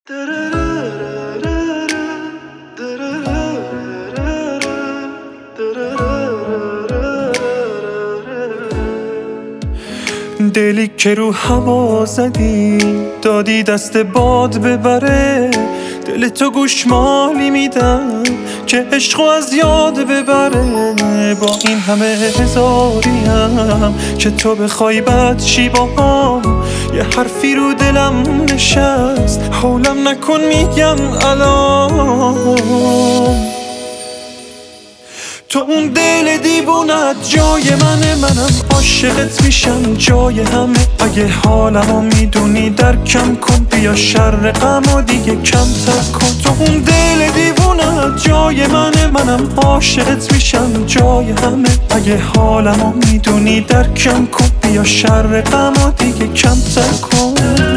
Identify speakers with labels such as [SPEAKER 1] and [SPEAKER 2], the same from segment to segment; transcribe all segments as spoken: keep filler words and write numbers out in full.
[SPEAKER 1] دلی که رو هوا زدی دادی دست باد ببره، دل تو گوشمالی میدم که عشقو از یاد ببره. با این همه هزاریم که تو بخوای بد چی باهام، یه حرفی رو دلم نشست حولم نکن میگم الان. تو اون دل دیوونت جای منه، منم عاشقت میشم جای همه. اگه حالمو میدونی درکم کن، بیا شر غمو دیگه کمتر کن. تو اون دل دیوونت جای منه، منم عاشقت میشم جای همه. اگه حالمو میدونی درکم کن، بیا شر غمو دیگه کمتر کن.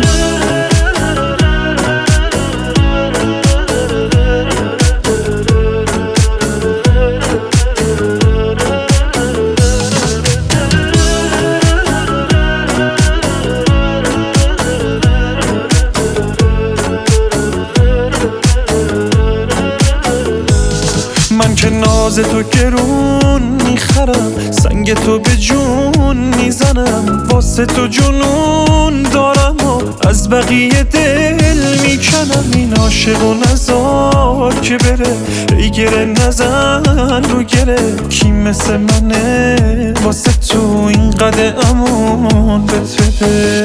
[SPEAKER 1] من که ناز تو گرون میخرم، سنگ تو به جون میزنم. واسه تو جنون دارم و از بقیه دل میکنم. این عاشق و نزار که بره، ای گره نزن رو گره. کی مثل منه واسه تو اینقدر امان بده.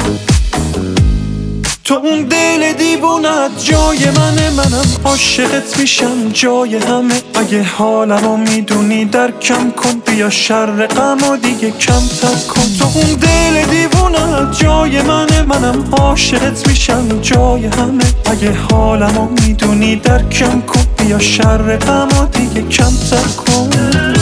[SPEAKER 1] تو اون دل دیوونت جای منه، منم عاشقت میشم جای همه. اگه حالمو میدونی درکم کن، بیا شر غمو دیگه کمتر کن. تو اون دل دیوونت جای منه، منم عاشقت میشم جای همه. اگه حالمو میدونی درکم کن، بیا شر غمو دیگه کمتر کن.